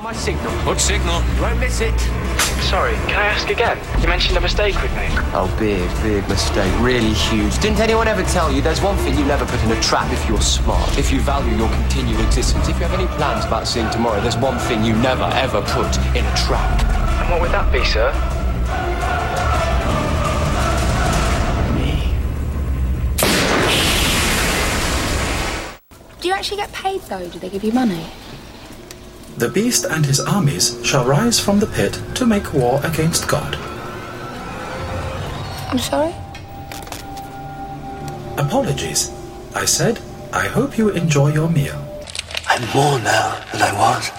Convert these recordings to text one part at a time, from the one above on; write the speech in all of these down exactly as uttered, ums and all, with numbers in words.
my signal. What signal? You won't miss it. Sorry, can I ask again? You mentioned a mistake with me. Oh, big, big mistake. Really huge. Didn't anyone ever tell you there's one thing you never put in a trap if you're smart? If you value your continued existence, if you have any plans about seeing tomorrow, there's one thing you never, ever put in a trap. And what would that be, sir? Me. Do you actually get paid, though? Do they give you money? The beast and his armies shall rise from the pit to make war against God. I'm sorry? Apologies. I said, I hope you enjoy your meal. I'm more now than I was.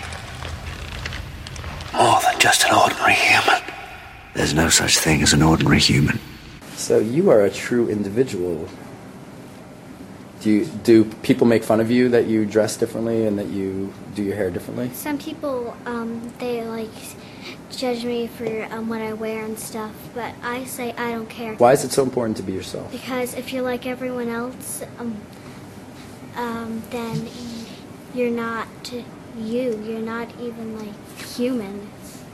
More than just an ordinary human. There's no such thing as an ordinary human. So you are a true individual. Do you, do people make fun of you that you dress differently and that you do your hair differently? Some people, um, they like judge me for um, what I wear and stuff, but I say I don't care. Why is it so important to be yourself? Because if you're like everyone else, um, um, then you're not you. You're not even like human.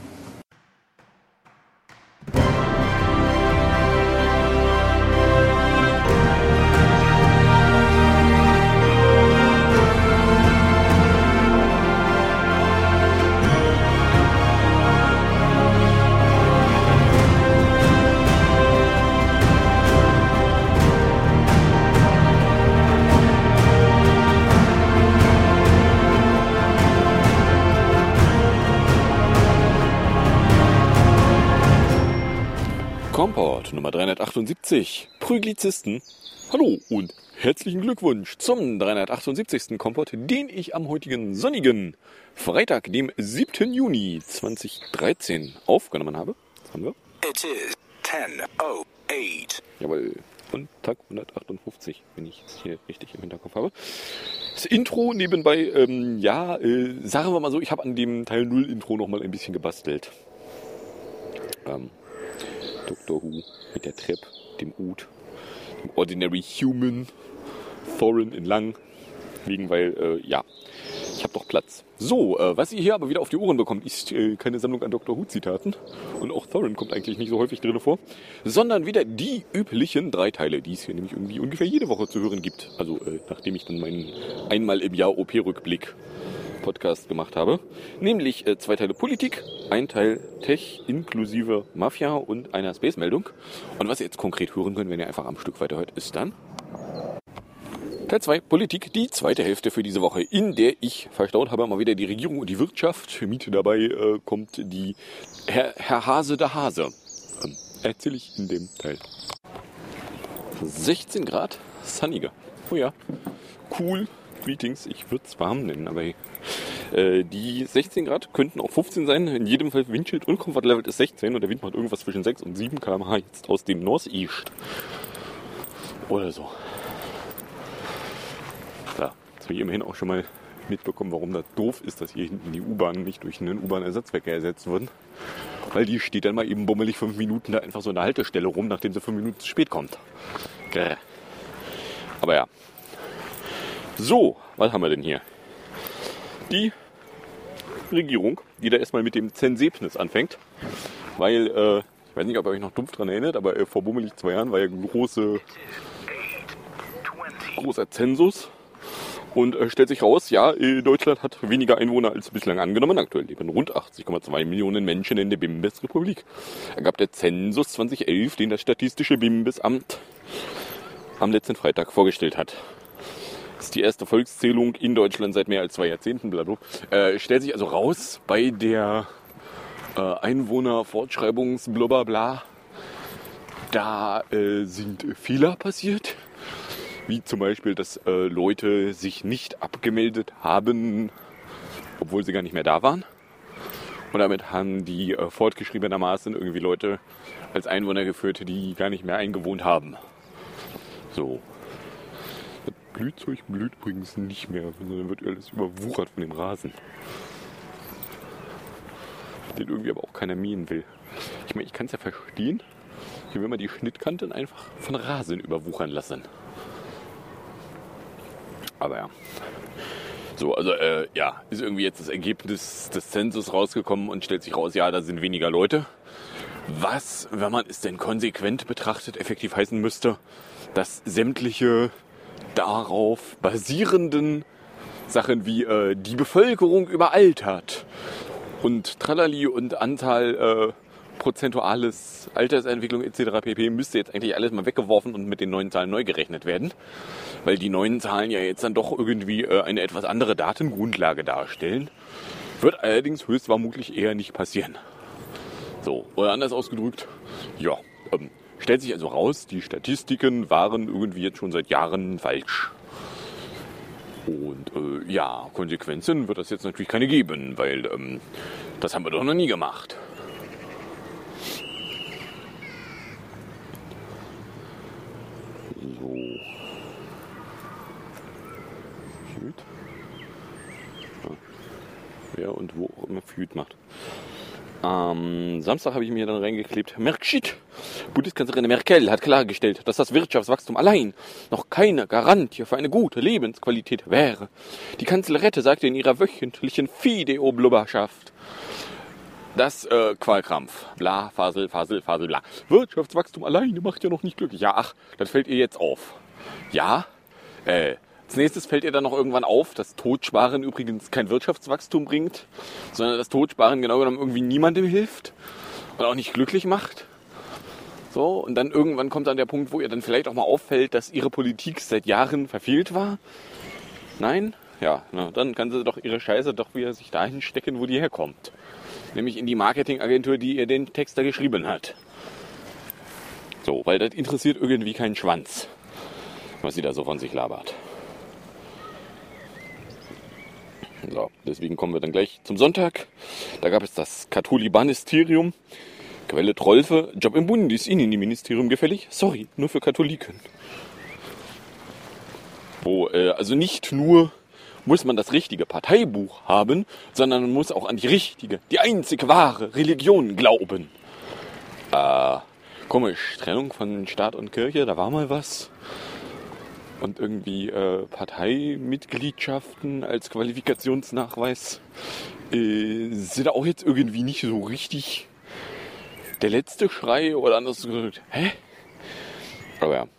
Kompott Nummer dreihundertachtundsiebzig. Prüglizisten. Hallo und herzlichen Glückwunsch zum dreihundertachtundsiebzigsten Kompott, den ich am heutigen sonnigen Freitag, dem siebten Juni zweitausenddreizehn aufgenommen habe. Das haben wir. It is ten oh eight. Jawohl. Und Tag hundertachtundfünfzig, wenn ich es hier richtig im Hinterkopf habe. Das Intro nebenbei, ähm, ja, äh, sagen wir mal so, ich habe an dem Teil null Intro nochmal ein bisschen gebastelt. Ähm, Doctor Who mit der Treppe, dem Ud, dem Ordinary Human, Thorin in Lang, wegen, weil, äh, ja, ich habe doch Platz. So, äh, was ihr hier aber wieder auf die Ohren bekommt, ist äh, keine Sammlung an Doctor Who-Zitaten. Und auch Thorin kommt eigentlich nicht so häufig drin vor, sondern wieder die üblichen drei Teile, die es hier nämlich irgendwie ungefähr jede Woche zu hören gibt. Also, äh, nachdem ich dann meinen einmal im Jahr O P-Rückblick Podcast gemacht habe. Nämlich äh, zwei Teile Politik, ein Teil Tech inklusive Mafia und einer Space-Meldung. Und was ihr jetzt konkret hören könnt, wenn ihr einfach am Stück weiterhört, ist dann Teil zwei Politik, die zweite Hälfte für diese Woche, in der ich verstaut habe mal wieder die Regierung und die Wirtschaft. Miete dabei äh, kommt die Herr, Herr Hase der Hase. Ähm, erzähle ich in dem Teil. sechzehn Grad, sunniger. Oh ja, cool. Greetings, ich würde es warm nennen, aber äh, die sechzehn Grad könnten auch fünfzehn sein. In jedem Fall Windschild und Komfortlevel ist sechzehn und der Wind macht irgendwas zwischen sechs und sieben Kilometer pro Stunde jetzt aus dem Northeast. Oder so. So, jetzt habe ich immerhin auch schon mal mitbekommen, warum das doof ist, dass hier hinten die U-Bahn nicht durch einen U-Bahn-Ersatzverkehr ersetzt wurden. Weil die steht dann mal eben bummelig fünf Minuten da einfach so an der Haltestelle rum, nachdem sie fünf Minuten zu spät kommt. Gäh. Aber ja. So, was haben wir denn hier? Die Regierung, die da erstmal mit dem Zensebnis anfängt. Weil, äh, ich weiß nicht, ob ihr euch noch dumpf dran erinnert, aber äh, vor bummelig zwei Jahren war ja ein große, großer Zensus. Und äh, stellt sich raus, ja, äh, Deutschland hat weniger Einwohner als bislang angenommen. Aktuell leben rund achtzig Komma zwei Millionen Menschen in der Bimbes-Republik. Da gab der Zensus zweitausendelf, den das Statistische Bimbesamt am letzten Freitag vorgestellt hat. Das ist die erste Volkszählung in Deutschland seit mehr als zwei Jahrzehnten. Blablabla. Äh, stellt sich also raus, bei der äh, Einwohnerfortschreibungs-Blablabla, da äh, sind Fehler passiert. Wie zum Beispiel, dass äh, Leute sich nicht abgemeldet haben, obwohl sie gar nicht mehr da waren. Und damit haben die äh, fortgeschriebenermaßen irgendwie Leute als Einwohner geführt, die gar nicht mehr eingewohnt haben. So. Das Blühzeug blüht übrigens nicht mehr, sondern wird alles überwuchert von dem Rasen. Den irgendwie aber auch keiner mähen will. Ich meine, ich kann es ja verstehen, hier will man die Schnittkanten einfach von Rasen überwuchern lassen. Aber ja. So, also äh, ja, ist irgendwie jetzt das Ergebnis des Zensus rausgekommen und stellt sich raus, ja, da sind weniger Leute. Was, wenn man es denn konsequent betrachtet, effektiv heißen müsste, dass sämtliche darauf basierenden Sachen wie äh, die Bevölkerung überaltert und Tralali und Anzahl äh, prozentuales Altersentwicklung et cetera pp. Müsste jetzt eigentlich alles mal weggeworfen und mit den neuen Zahlen neu gerechnet werden, weil die neuen Zahlen ja jetzt dann doch irgendwie äh, eine etwas andere Datengrundlage darstellen. Wird allerdings höchstwahrscheinlich eher nicht passieren. So, oder anders ausgedrückt, ja, ähm, stellt sich also raus, die Statistiken waren irgendwie jetzt schon seit Jahren falsch. Und äh, ja, Konsequenzen wird das jetzt natürlich keine geben, weil ähm, das haben wir doch noch nie gemacht. So. Füt. Ja. Wer und wo auch immer Füt macht. Am Samstag habe ich mir dann reingeklebt. Merkshit. Bundeskanzlerin Merkel hat klargestellt, dass das Wirtschaftswachstum allein noch keine Garantie für eine gute Lebensqualität wäre. Die Kanzlerette sagte in ihrer wöchentlichen Fideo-Blubberschaft, das äh, Qualkrampf. Bla, Fasel, Fasel, Fasel, bla. Wirtschaftswachstum alleine macht ja noch nicht glücklich. Ja, ach, das fällt ihr jetzt auf. Ja, äh, als nächstes fällt ihr dann noch irgendwann auf, dass Totsparen übrigens kein Wirtschaftswachstum bringt, sondern dass Totsparen genau genommen irgendwie niemandem hilft und auch nicht glücklich macht. So, und dann irgendwann kommt dann der Punkt, wo ihr dann vielleicht auch mal auffällt, dass ihre Politik seit Jahren verfehlt war. Nein? Ja, na, dann kann sie doch ihre Scheiße doch wieder sich dahin stecken, wo die herkommt. Nämlich in die Marketingagentur, die ihr den Text da geschrieben hat. So, weil das interessiert irgendwie keinen Schwanz, was sie da so von sich labert. So, deswegen kommen wir dann gleich zum Sonntag. Da gab es das Katholibanisterrium. Quelle Trolfe, Job im Bundesinnenministerium gefällig? Sorry, nur für Katholiken. Wo, äh, also nicht nur muss man das richtige Parteibuch haben, sondern man muss auch an die richtige, die einzig wahre Religion glauben. Äh, komisch, Trennung von Staat und Kirche, da war mal was. Und irgendwie äh, Parteimitgliedschaften als Qualifikationsnachweis äh, sind auch jetzt irgendwie nicht so richtig der letzte Schrei oder anders gesagt. Hä? Aber ja.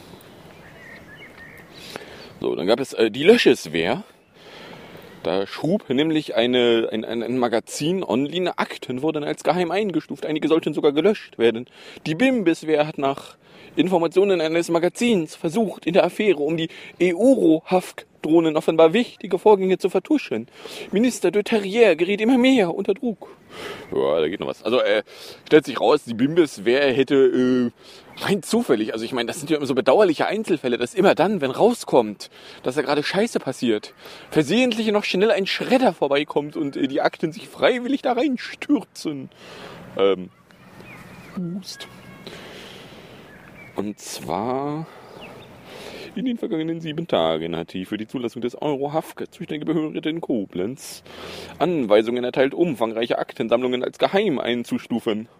So, dann gab es äh, die Löscheswehr. Da schrub nämlich eine, ein, ein, ein Magazin online. Akten wurden als geheim eingestuft. Einige sollten sogar gelöscht werden. Die Bundeswehr hat nach Informationen eines Magazins versucht, in der Affäre um die Eurohawk-Drohnen offenbar wichtige Vorgänge zu vertuschen. Minister de Terrier geriet immer mehr unter Druck. Ja, da geht noch was. Also äh, stellt sich raus, die Bundeswehr hätte äh, rein zufällig, also ich meine, das sind ja immer so bedauerliche Einzelfälle, dass immer dann, wenn rauskommt, dass da gerade Scheiße passiert, versehentlich noch schnell ein Schredder vorbeikommt und äh, die Akten sich freiwillig da reinstürzen. Ähm, Hust. Und zwar in den vergangenen sieben Tagen hat die für die Zulassung des Eurohawk zuständige Behörde in Koblenz Anweisungen erteilt, umfangreiche Aktensammlungen als geheim einzustufen.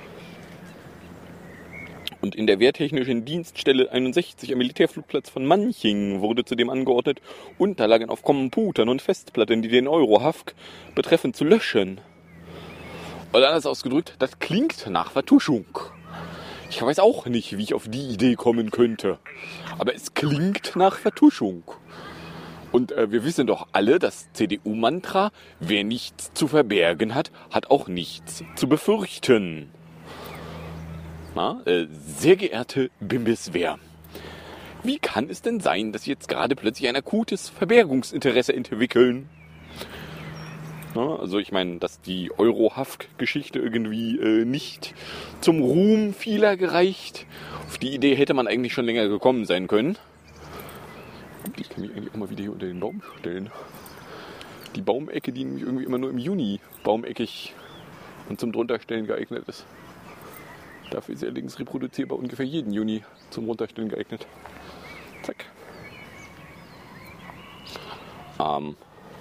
Und in der Wehrtechnischen Dienststelle einundsechzig am Militärflugplatz von Manching wurde zudem angeordnet, Unterlagen auf Computern und Festplatten, die den Eurohawk betreffen, zu löschen. Oder anders ausgedrückt, das klingt nach Vertuschung. Ich weiß auch nicht, wie ich auf die Idee kommen könnte. Aber es klingt nach Vertuschung. Und äh, wir wissen doch alle, das C D U-Mantra, wer nichts zu verbergen hat, hat auch nichts zu befürchten. Na, äh, sehr geehrte Bundeswehr, wie kann es denn sein, dass Sie jetzt gerade plötzlich ein akutes Verbergungsinteresse entwickeln? Na, also ich meine, dass die Eurohawk-Geschichte irgendwie äh, nicht zum Ruhm vieler gereicht. Auf die Idee hätte man eigentlich schon länger gekommen sein können. Ich kann mich eigentlich auch mal wieder hier unter den Baum stellen. Die Baumecke, die nämlich irgendwie immer nur im Juni baumeckig und zum Drunterstellen geeignet ist. Dafür ist sie allerdings reproduzierbar ungefähr jeden Juni zum Runterstellen geeignet. Zack. Ähm,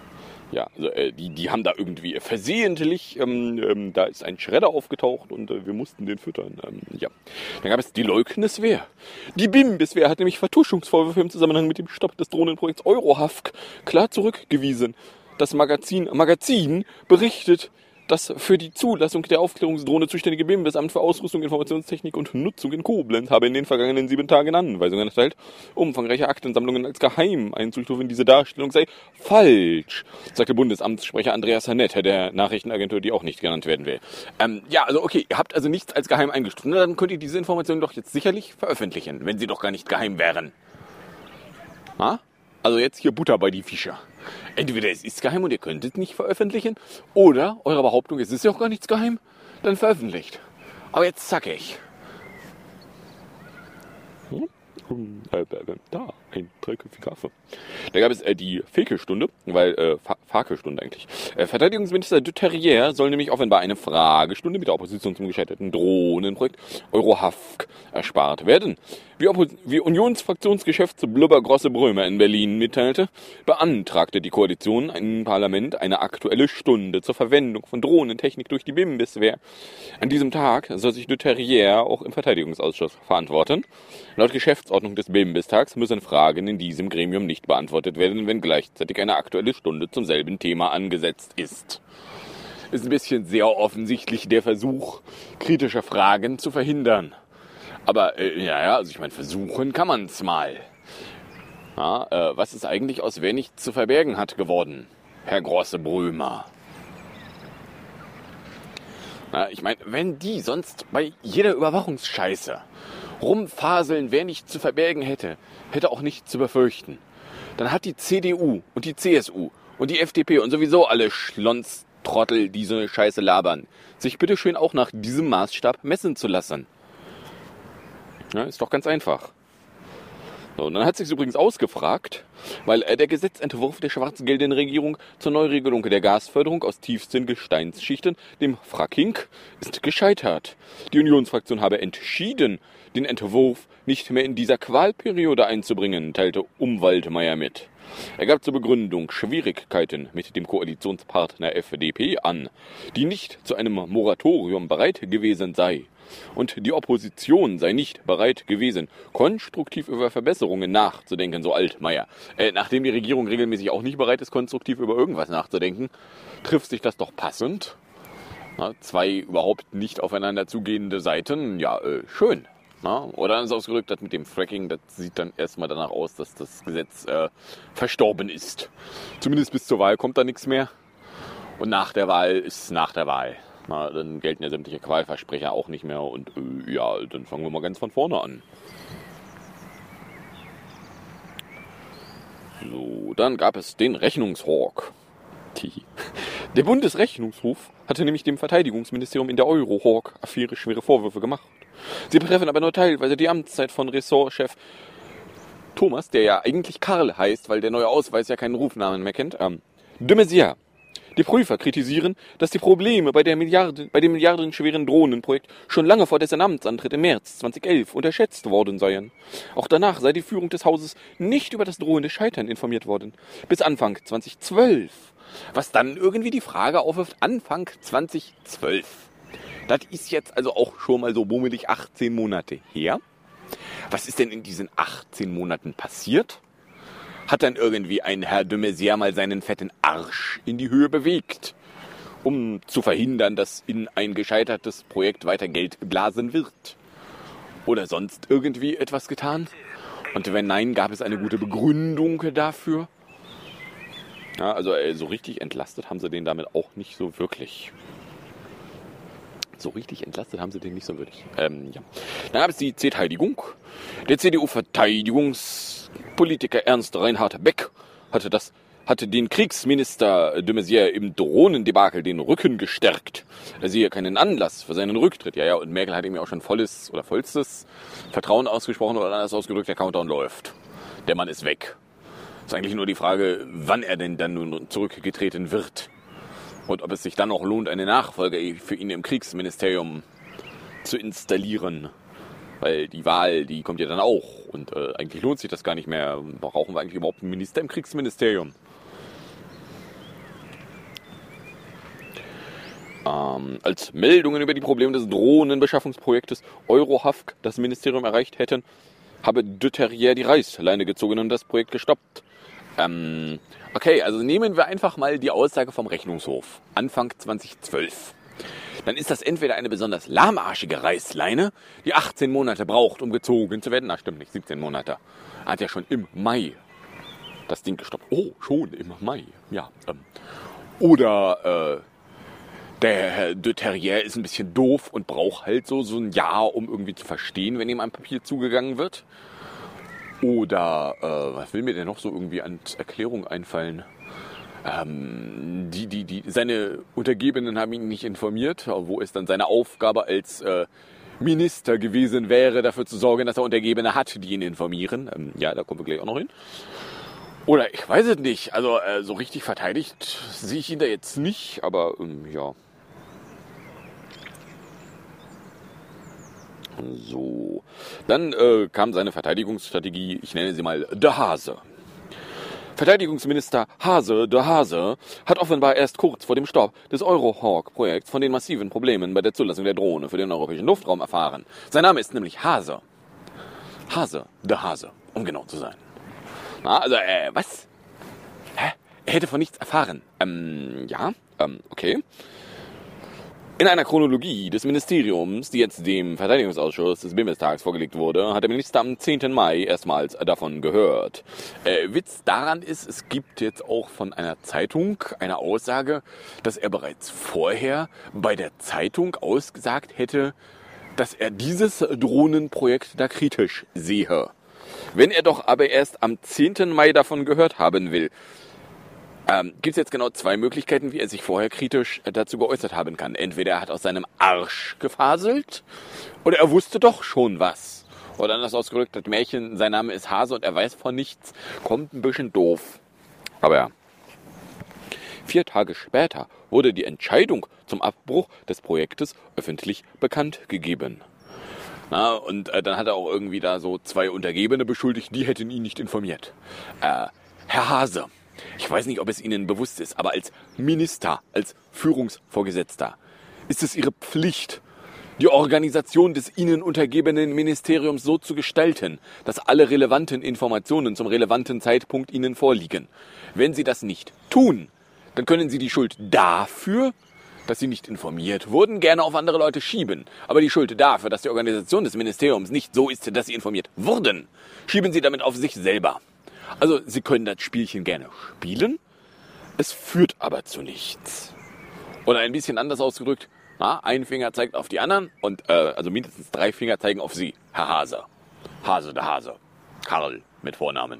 Ja, also äh, die, die haben da irgendwie versehentlich, ähm, ähm, da ist ein Schredder aufgetaucht und äh, wir mussten den füttern. Ähm, ja. Dann gab es die Leugniswehr. Die BIMBiswehr hat nämlich Vertuschungsvorwürfe im Zusammenhang mit dem Stopp des Drohnenprojekts Eurohawk klar zurückgewiesen. Das Magazin Magazin berichtet, das für die Zulassung der Aufklärungsdrohne zuständige BIMBIS-Amt für Ausrüstung, Informationstechnik und Nutzung in Koblenz habe in den vergangenen sieben Tagen Anweisungen erteilt, umfangreiche Aktensammlungen als geheim einzustufen. Diese Darstellung sei falsch, sagte Bundesamtssprecher Andreas Hanett, der Nachrichtenagentur, die auch nicht genannt werden will. Ähm, ja, also okay, ihr habt also nichts als geheim eingestuft. Na, dann könnt ihr diese Informationen doch jetzt sicherlich veröffentlichen, wenn sie doch gar nicht geheim wären. Ha? Also jetzt hier Butter bei die Fische. Entweder es ist geheim und ihr könnt es nicht veröffentlichen, oder eure Behauptung, es ist ja auch gar nichts geheim, dann veröffentlicht. Aber jetzt zack ich. Hm? Da, ein dreiköpfiger Affe. Da gab es äh, die Fekelstunde, weil, äh, Fa- Fakelstunde eigentlich. Äh, Verteidigungsminister de Terrier soll nämlich offenbar eine Fragestunde mit der Opposition zum gescheiterten Drohnenprojekt Eurohawk erspart werden. Wie, Oppo- wie Unionsfraktionsgeschäfts Blubber Grosse Brömer in Berlin mitteilte, beantragte die Koalition im Parlament eine aktuelle Stunde zur Verwendung von Drohnentechnik durch die BIMBiswehr. An diesem Tag soll sich de Terrier auch im Verteidigungsausschuss verantworten. Laut Geschäftsordnung des BIMBistags müssen Fragen in diesem Gremium nicht beantwortet werden, wenn gleichzeitig eine aktuelle Stunde zum selben Thema angesetzt ist. Ist ein bisschen sehr offensichtlich der Versuch, kritische Fragen zu verhindern. Aber, äh, ja, ja, also ich meine, versuchen kann man es mal. Ja, äh, was ist eigentlich aus Wer nichts zu verbergen hat geworden, Herr Grosse Brömer? Ja, ich meine, wenn die sonst bei jeder Überwachungsscheiße rumfaseln, wer nichts zu verbergen hätte, hätte auch nichts zu befürchten. Dann hat die C D U und die C S U und die F D P und sowieso alle Schlonztrottel, die so eine Scheiße labern, sich bitteschön auch nach diesem Maßstab messen zu lassen. Ja, ist doch ganz einfach. So, und dann hat sich übrigens ausgefragt, weil äh, der Gesetzentwurf der schwarz-gelben Regierung zur Neuregelung der Gasförderung aus tiefsten Gesteinsschichten, dem Fracking, ist gescheitert. Die Unionsfraktion habe entschieden, den Entwurf nicht mehr in dieser Qualperiode einzubringen, teilte Umwaldmeier mit. Er gab zur Begründung Schwierigkeiten mit dem Koalitionspartner F D P an, die nicht zu einem Moratorium bereit gewesen sei. Und die Opposition sei nicht bereit gewesen, konstruktiv über Verbesserungen nachzudenken, so Altmaier. Äh, nachdem die Regierung regelmäßig auch nicht bereit ist, konstruktiv über irgendwas nachzudenken, trifft sich das doch passend. Na, zwei überhaupt nicht aufeinander zugehende Seiten, ja, äh, schön. Na, oder dann ist ausgedrückt, das mit dem Fracking, das sieht dann erstmal danach aus, dass das Gesetz äh, verstorben ist. Zumindest bis zur Wahl kommt da nichts mehr. Und nach der Wahl ist nach der Wahl. Na, dann gelten ja sämtliche Wahlversprecher auch nicht mehr. Und äh, ja, dann fangen wir mal ganz von vorne an. So, dann gab es den Rechnungshawk. Der Bundesrechnungshof hatte nämlich dem Verteidigungsministerium in der Eurohawk-Affäre schwere Vorwürfe gemacht. Sie betreffen aber nur teilweise die Amtszeit von Ressortchef Thomas, der ja eigentlich Karl heißt, weil der neue Ausweis ja keinen Rufnamen mehr kennt, ähm, de Maizière. Die Prüfer kritisieren, dass die Probleme bei, der Milliarde, bei dem milliardenschweren Drohnenprojekt schon lange vor dessen Amtsantritt im März zweitausendelf unterschätzt worden seien. Auch danach sei die Führung des Hauses nicht über das drohende Scheitern informiert worden. Bis Anfang zweitausendzwölf. Was dann irgendwie die Frage aufwirft, Anfang zweitausendzwölf. Das ist jetzt also auch schon mal so bummelig achtzehn Monate her. Was ist denn in diesen achtzehn Monaten passiert? Hat dann irgendwie ein Herr de Maizière mal seinen fetten Arsch in die Höhe bewegt, um zu verhindern, dass in ein gescheitertes Projekt weiter Geld geblasen wird? Oder sonst irgendwie etwas getan? Und wenn nein, gab es eine gute Begründung dafür? Ja, also äh, so richtig entlastet haben sie den damit auch nicht so wirklich. So richtig entlastet haben sie den nicht so wirklich. Ähm, ja. Dann gab es die Zerteidigung. Der C D U-Verteidigungspolitiker Ernst Reinhard Beck hatte, das, hatte den Kriegsminister de Maizière im Drohnendebakel den Rücken gestärkt. Er sehe keinen Anlass für seinen Rücktritt. Ja, ja, und Merkel hat ihm ja auch schon volles oder vollstes Vertrauen ausgesprochen oder anders ausgedrückt, der Countdown läuft. Der Mann ist weg. Ist eigentlich nur die Frage, wann er denn dann nun zurückgetreten wird. Und ob es sich dann auch lohnt, eine Nachfolger für ihn im Kriegsministerium zu installieren. Weil die Wahl, die kommt ja dann auch. Und äh, eigentlich lohnt sich das gar nicht mehr. Brauchen wir eigentlich überhaupt einen Minister im Kriegsministerium? ähm, als Meldungen über die Probleme des Drohnenbeschaffungsprojektes Eurohavc das Ministerium erreicht hätten, habe de Terrier die Reißleine gezogen und das Projekt gestoppt. Ähm, okay, also nehmen wir einfach mal die Aussage vom Rechnungshof, Anfang zweitausendzwölf. Dann ist das entweder eine besonders lahmarschige Reißleine, die achtzehn Monate braucht, um gezogen zu werden. Na, stimmt nicht, siebzehn Monate. Er hat ja schon im Mai das Ding gestoppt. Oh, schon im Mai. Ja. Ähm. Oder äh, der Herr de Terrier ist ein bisschen doof und braucht halt so, so ein Jahr, um irgendwie zu verstehen, wenn ihm ein Papier zugegangen wird. Oder, äh, was will mir denn noch so irgendwie an Erklärung einfallen? Ähm, die, die, die, seine Untergebenen haben ihn nicht informiert, wo es dann seine Aufgabe als äh, Minister gewesen wäre, dafür zu sorgen, dass er Untergebene hat, die ihn informieren. Ähm, ja, da kommen wir gleich auch noch hin. Oder ich weiß es nicht, also äh, so richtig verteidigt sehe ich ihn da jetzt nicht, aber ähm, ja. So, dann äh, kam seine Verteidigungsstrategie, ich nenne sie mal der Hase. Verteidigungsminister Hase, der Hase, hat offenbar erst kurz vor dem Stopp des Eurohawk-Projekts von den massiven Problemen bei der Zulassung der Drohne für den europäischen Luftraum erfahren. Sein Name ist nämlich Hase. Hase, der Hase, um genau zu sein. Na, also, äh, was? Hä? Er hätte von nichts erfahren. Ähm, ja, ähm, okay. In einer Chronologie des Ministeriums, die jetzt dem Verteidigungsausschuss des Bundestags vorgelegt wurde, hat der Minister am zehnten Mai erstmals davon gehört. Äh, Witz daran ist, es gibt jetzt auch von einer Zeitung eine Aussage, dass er bereits vorher bei der Zeitung ausgesagt hätte, dass er dieses Drohnenprojekt da kritisch sehe. Wenn er doch aber erst am zehnten Mai davon gehört haben will, Ähm, gibt es jetzt genau zwei Möglichkeiten, wie er sich vorher kritisch dazu geäußert haben kann. Entweder er hat aus seinem Arsch gefaselt oder er wusste doch schon was. Oder anders ausgedrückt, das Märchen, sein Name ist Hase und er weiß von nichts, kommt ein bisschen doof. Aber ja. Vier Tage später wurde die Entscheidung zum Abbruch des Projektes öffentlich bekannt gegeben. Na, und äh, dann hat er auch irgendwie da so zwei Untergebene beschuldigt, die hätten ihn nicht informiert. Äh, Herr Hase. Ich weiß nicht, ob es Ihnen bewusst ist, aber als Minister, als Führungsvorgesetzter ist es Ihre Pflicht, die Organisation des Ihnen untergebenen Ministeriums so zu gestalten, dass alle relevanten Informationen zum relevanten Zeitpunkt Ihnen vorliegen. Wenn Sie das nicht tun, dann können Sie die Schuld dafür, dass Sie nicht informiert wurden, gerne auf andere Leute schieben. Aber die Schuld dafür, dass die Organisation des Ministeriums nicht so ist, dass Sie informiert wurden, schieben Sie damit auf sich selber. Also, Sie können das Spielchen gerne spielen, es führt aber zu nichts. Oder ein bisschen anders ausgedrückt, na, ein Finger zeigt auf die anderen und äh, also mindestens drei Finger zeigen auf Sie, Herr Hase. Hase der Hase. Karl mit Vornamen.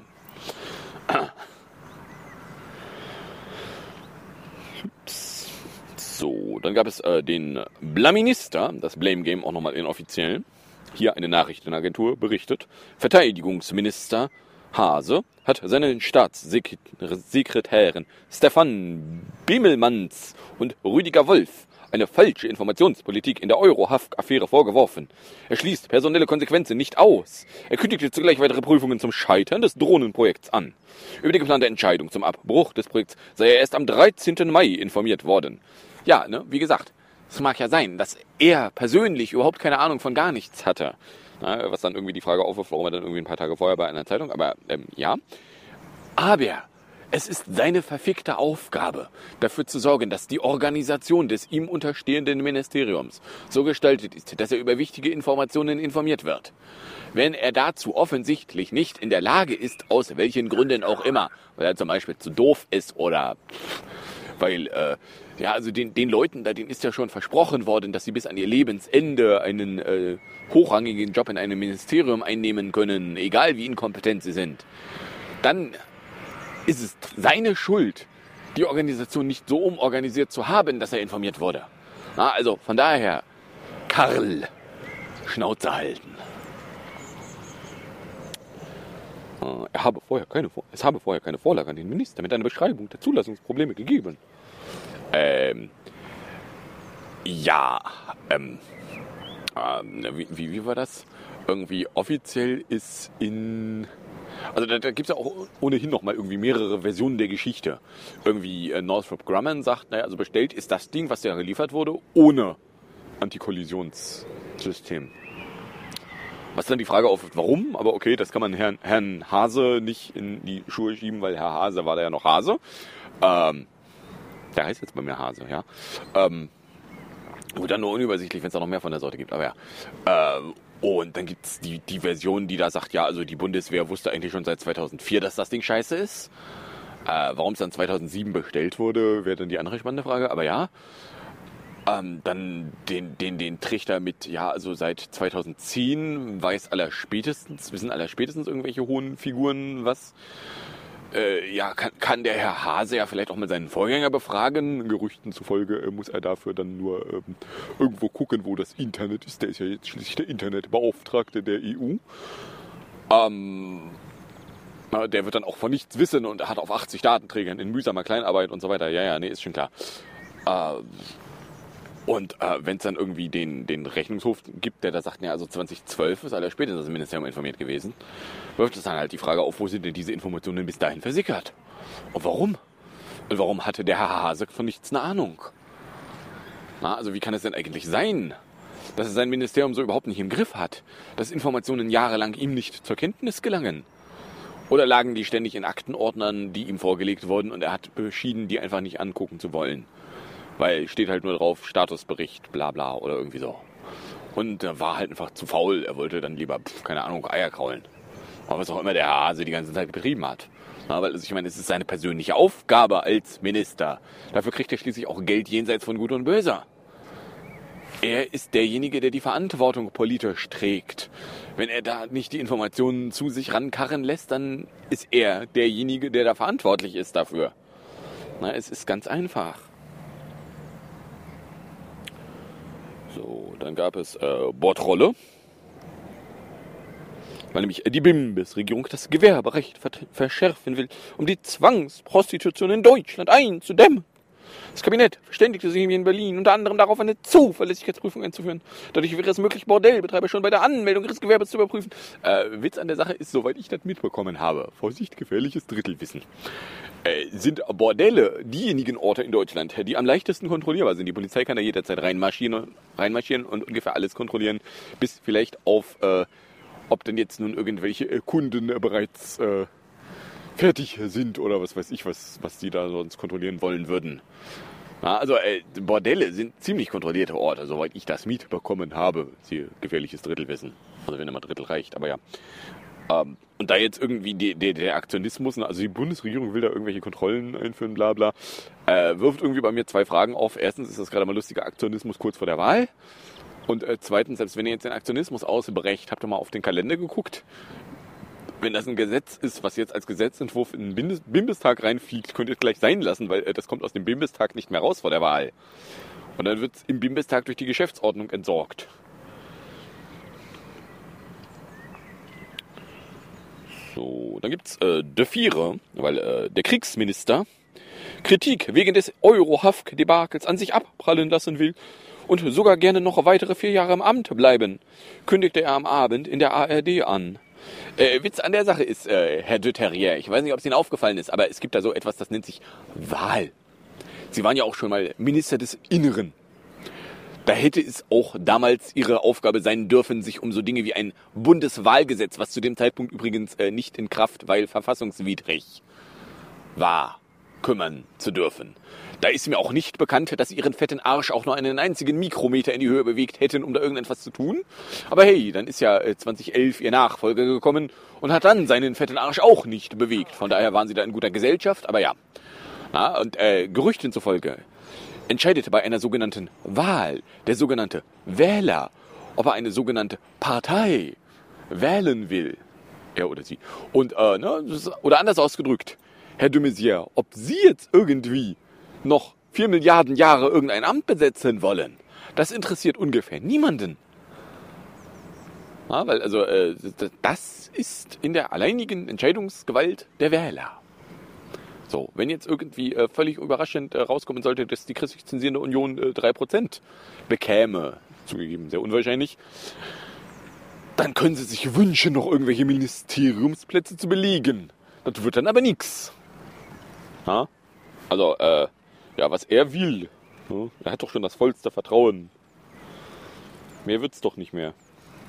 So, dann gab es äh, den Blaminister, das Blame Game auch nochmal in offiziellen. Hier eine Nachrichtenagentur berichtet. Verteidigungsminister Hase hat seinen Staatssekretären Stefan Bimmelmanns und Rüdiger Wolf eine falsche Informationspolitik in der Eurohavc-Affäre vorgeworfen. Er schließt personelle Konsequenzen nicht aus. Er kündigte zugleich weitere Prüfungen zum Scheitern des Drohnenprojekts an. Über die geplante Entscheidung zum Abbruch des Projekts sei er erst am dreizehnten Mai informiert worden. Ja, ne, wie gesagt, es mag ja sein, dass er persönlich überhaupt keine Ahnung von gar nichts hatte. Na, was dann irgendwie die Frage aufwirft, warum er dann irgendwie ein paar Tage vorher bei einer Zeitung, aber ähm, ja. Aber es ist seine verfickte Aufgabe, dafür zu sorgen, dass die Organisation des ihm unterstehenden Ministeriums so gestaltet ist, dass er über wichtige Informationen informiert wird. Wenn er dazu offensichtlich nicht in der Lage ist, aus welchen Gründen auch immer, weil er zum Beispiel zu doof ist oder weil, äh, ja, also den, den Leuten, da denen ist ja schon versprochen worden, dass sie bis an ihr Lebensende einen äh, hochrangigen Job in einem Ministerium einnehmen können, egal wie inkompetent sie sind. Dann ist es seine Schuld, die Organisation nicht so umorganisiert zu haben, dass er informiert wurde. Na, also von daher, Karl, Schnauze halten. Er habe vorher keine, es habe vorher keine Vorlage an den Minister mit einer Beschreibung der Zulassungsprobleme gegeben. Ähm, ja, ähm, ähm wie, wie, wie war das? Irgendwie offiziell ist in Also da, da gibt es ja auch ohnehin noch mal irgendwie mehrere Versionen der Geschichte. Irgendwie äh, Northrop Grumman sagt, naja, also bestellt ist das Ding, was ja geliefert wurde, ohne Antikollisionssystem. Was dann die Frage aufwirft, warum? Aber okay, das kann man Herrn, Herrn Hase nicht in die Schuhe schieben, weil Herr Hase war da ja noch Hase. Ähm, der heißt jetzt bei mir Hase, ja. Ähm, gut, dann nur unübersichtlich, wenn es da noch mehr von der Sorte gibt, aber ja. Ähm, und dann gibt es die, die Version, die da sagt, ja, also die Bundeswehr wusste eigentlich schon seit zweitausendvier, dass das Ding scheiße ist. Äh, warum es dann zweitausendsieben bestellt wurde, wäre dann die andere spannende Frage, aber ja. Ähm, dann den, den, den Trichter mit, ja, also seit zweitausendzehn weiß allerspätestens, wissen allerspätestens irgendwelche hohen Figuren was. Äh, ja, kann, kann der Herr Hase ja vielleicht auch mal seinen Vorgänger befragen. Gerüchten zufolge äh, muss er dafür dann nur ähm, irgendwo gucken, wo das Internet ist. Der ist ja jetzt schließlich der Internetbeauftragte der E U. Ähm, na, der wird dann auch von nichts wissen und hat auf achtzig Datenträgern in mühsamer Kleinarbeit und so weiter. Ja, ja, nee, ist schon klar. Äh, Und äh, wenn es dann irgendwie den, den Rechnungshof gibt, der da sagt, ja, also zweitausendzwölf ist allerspätestens das Ministerium informiert gewesen, wirft es dann halt die Frage auf, wo sind denn diese Informationen bis dahin versickert? Und warum? Und warum hatte der Herr Hase von nichts eine Ahnung? Na, also wie kann es denn eigentlich sein, dass er sein Ministerium so überhaupt nicht im Griff hat? Dass Informationen jahrelang ihm nicht zur Kenntnis gelangen? Oder lagen die ständig in Aktenordnern, die ihm vorgelegt wurden und er hat beschieden, die einfach nicht angucken zu wollen? Weil steht halt nur drauf, Statusbericht, bla bla oder irgendwie so. Und er war halt einfach zu faul. Er wollte dann lieber, pf, keine Ahnung, Eier kraulen. Aber was auch immer der Herr Hase die ganze Zeit betrieben hat. Na, weil, also ich meine, es ist seine persönliche Aufgabe als Minister. Dafür kriegt er schließlich auch Geld jenseits von Gut und Böse. Er ist derjenige, der die Verantwortung politisch trägt. Wenn er da nicht die Informationen zu sich rankarren lässt, dann ist er derjenige, der da verantwortlich ist dafür. Na, es ist ganz einfach. So, dann gab es äh, Bordrolle, weil nämlich die Bundesregierung das Gewerberecht verschärfen will, um die Zwangsprostitution in Deutschland einzudämmen. Das Kabinett verständigte sich in Berlin unter anderem darauf, eine Zuverlässigkeitsprüfung einzuführen. Dadurch wäre es möglich, Bordellbetreiber schon bei der Anmeldung ihres Gewerbes zu überprüfen. Äh, Witz an der Sache ist, soweit ich das mitbekommen habe, Vorsicht, gefährliches Drittelwissen, äh, sind Bordelle diejenigen Orte in Deutschland, die am leichtesten kontrollierbar sind. Die Polizei kann da jederzeit reinmarschieren, reinmarschieren und ungefähr alles kontrollieren, bis vielleicht auf, äh, ob denn jetzt nun irgendwelche Kunden äh, bereits äh, fertig sind oder was weiß ich, was, was die da sonst kontrollieren wollen würden. Ja, also äh, Bordelle sind ziemlich kontrollierte Orte, soweit ich das mitbekommen habe. Hier gefährliches Drittelwissen. Also wenn immer Drittel reicht, aber ja. Ähm, und da jetzt irgendwie die, die, der Aktionismus, also die Bundesregierung will da irgendwelche Kontrollen einführen, bla bla, äh, wirft irgendwie bei mir zwei Fragen auf. Erstens ist das gerade mal lustiger Aktionismus kurz vor der Wahl. Und äh, zweitens, selbst wenn ihr jetzt den Aktionismus ausbrecht, habt ihr mal auf den Kalender geguckt? Wenn das ein Gesetz ist, was jetzt als Gesetzentwurf in den Bundestag reinfliegt, könnt ihr es gleich sein lassen, weil äh, das kommt aus dem Bundestag nicht mehr raus vor der Wahl. Und dann wird es im Bundestag durch die Geschäftsordnung entsorgt. So, dann gibt's äh, De Viere, weil äh, der Kriegsminister Kritik wegen des Euro-Haft-Debakels an sich abprallen lassen will und sogar gerne noch weitere vier Jahre im Amt bleiben, kündigte er am Abend in der A R D an. Äh, Witz an der Sache ist, äh, Herr de Terrier, ich weiß nicht, ob es Ihnen aufgefallen ist, aber es gibt da so etwas, das nennt sich Wahl. Sie waren ja auch schon mal Minister des Inneren. Da hätte es auch damals Ihre Aufgabe sein dürfen, sich um so Dinge wie ein Bundeswahlgesetz, was zu dem Zeitpunkt übrigens äh, nicht in Kraft, weil verfassungswidrig war, kümmern zu dürfen. Da ist mir auch nicht bekannt, dass sie ihren fetten Arsch auch nur einen einzigen Mikrometer in die Höhe bewegt hätten, um da irgendetwas zu tun. Aber hey, dann ist ja zweitausendelf ihr Nachfolger gekommen und hat dann seinen fetten Arsch auch nicht bewegt. Von daher waren sie da in guter Gesellschaft, aber ja. Na, und äh, Gerüchten zufolge entscheidete bei einer sogenannten Wahl der sogenannte Wähler, ob er eine sogenannte Partei wählen will. Er oder sie. Und, äh, ne, oder anders ausgedrückt, Herr de Maizière, ob Sie jetzt irgendwie noch vier Milliarden Jahre irgendein Amt besetzen wollen, das interessiert ungefähr niemanden. Ja, weil also äh, das ist in der alleinigen Entscheidungsgewalt der Wähler. So, wenn jetzt irgendwie äh, völlig überraschend äh, rauskommen sollte, dass die christlich zensierende Union äh, drei Prozent bekäme, zugegeben sehr unwahrscheinlich, dann können sie sich wünschen, noch irgendwelche Ministeriumsplätze zu belegen. Das wird dann aber nix. Ja? Also, äh, ja, was er will. Ja? Er hat doch schon das vollste Vertrauen. Mehr wird's doch nicht mehr.